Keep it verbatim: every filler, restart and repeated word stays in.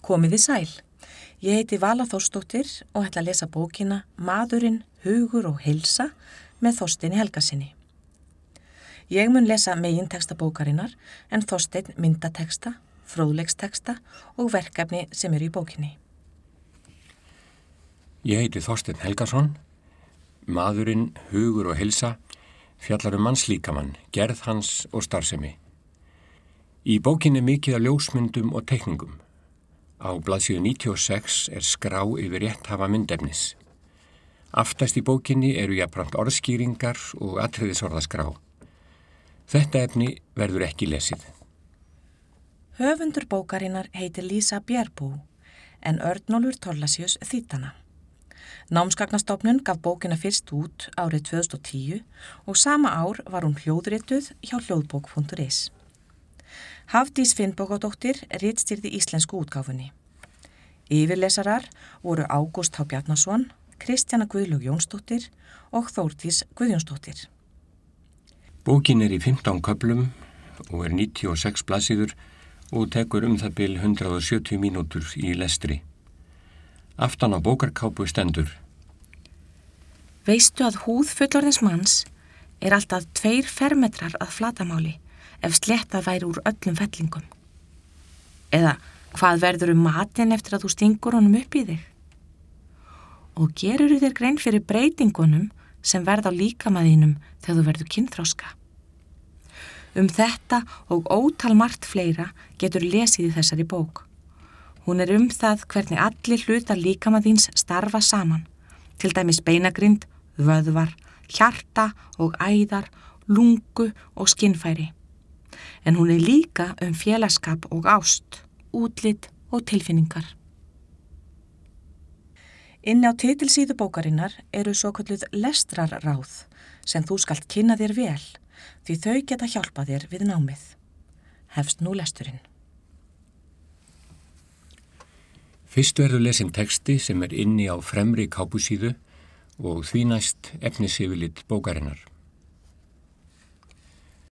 Komiði sæl. Ég heiti Vala Þórsdóttir og ætla að lesa bókina Maðurinn, hugur og heilsa með Þorsteini Helgasyni. Ég mun lesa megintexta bókarinnar en Þorsteinn myndateksta, fróðleiksteksta og verkefni sem eru í bókinni. Ég heiti Þorsteinn Helgason. Maðurinn, hugur og heilsa fjallar um mannslíkamann, gerð hans og starfsemi. Í bókinni mikið af ljósmyndum og teikningum. Á blaðsíðu níutíu og sex er skrá yfir rétthafa myndefnis. Aftast í bókinni eru jafnframt orðskýringar og atriðisorðaskrá. Þetta efni verður ekki lesið. Höfundur bókarinnar heitir Lísa Bjerbú en Örnólfur Thorlacius þýddi hana. Námsgagnastofnun gaf bókina fyrst út árið tvö þúsund og tíu og sama ár var hún hljóðrituð hjá hljóðbók punktur is. Hafdís Finnbogadóttir ritstýrði íslensku útgáfunni. Yfirlesarar voru Ágúst H. Bjarnason, Kristjana Guðlaug Jónsdóttir og Þórdís Guðjónsdóttir. Bókin er í fimmtán köflum og er níutíu og sex blaðsíður og tekur um það bil hundrað og sjötíu mínútur í lestri. Aftan á bókarkápu stendur: Veistu að húð fullorðins manns er alltaf tveir fermetrar að flatamáli ef sléttað væri úr öllum fellingum? Eða hvað verður um matinn eftir að þú stingur honum upp í þig? Og gerurðu þér grein fyrir breytingunum sem verða á líkamaðinum þegar þú verður kynþroska? Um þetta og ótal margt fleira getur lesið í þessari bók. Hún er um það hvernig allir hlutar líkamaðins starfa saman, til dæmis beinagrind, vöðvar, hjarta og æðar, lungu og skinnfæri. En hún er líka um félagsskap og ást, útlit og tilfinningar. Inni á titilsíðu bókarinnar eru svokölluð lestrarráð sem þú skalt kynna þér vel því þau geta hjálpað þér við námið. Hefst nú lesturinn. Fyrst verður lesin texti sem er inni á fremri kápusíðu og því næst efnisyfirlit bókarinnar.